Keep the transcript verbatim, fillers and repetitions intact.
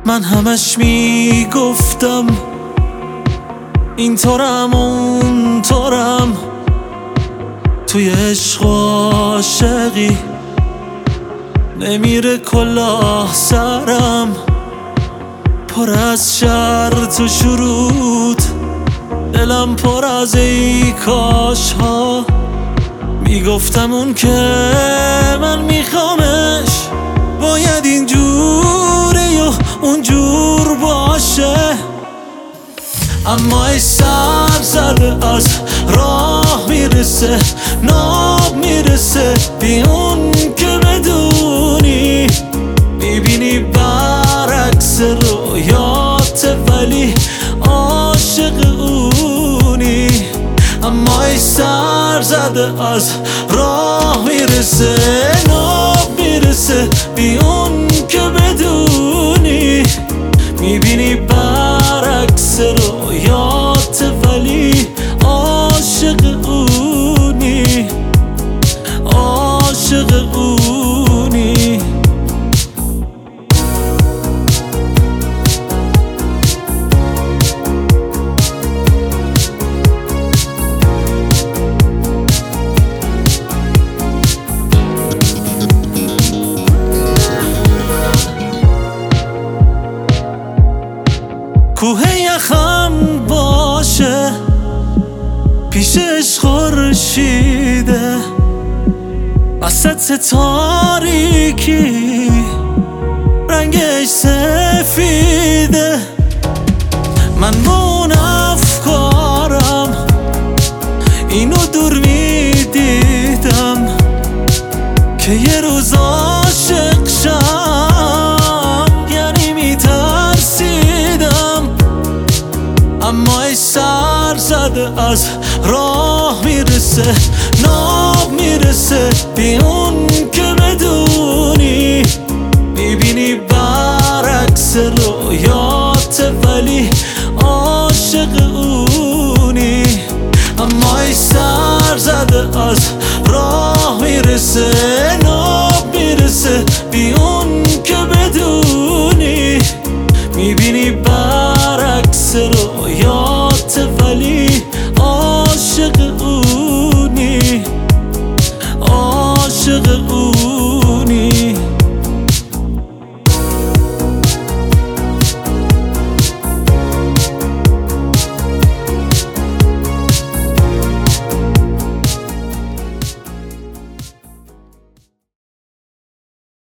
من همش میگفتم اینطورم اونطورم، توی عشق و عاشقی نمیره کلاه سرم، پر از شرط و شروط، دلم پر از ای کاش ها. میگفتم اون که من میخوامش باید اینجوره یا اونجور باشه، اما ای سر زده از راه میرسه، ناب میرسه بی اون که بدونی، میبینی برعکس رویات ولی عاشق اونی، اما ای سر زده از راه میرسه، ناب میرسه بی اون که بدونی، میبینی برعکس رویات ولی عاشق اونی، عاشق اونی. کوه یخم باشه پیشش خورشیده، وسط تاریکی رنگش سفیده، من با اون افکارم اینو دور میدیدم که یه روز عاشق شم، یعنی میترسیدم، اما ای سر زده از راه میرسه، ناب میرسه بی اون که بدونی، میبینی برعکس رویات ولی عاشق اون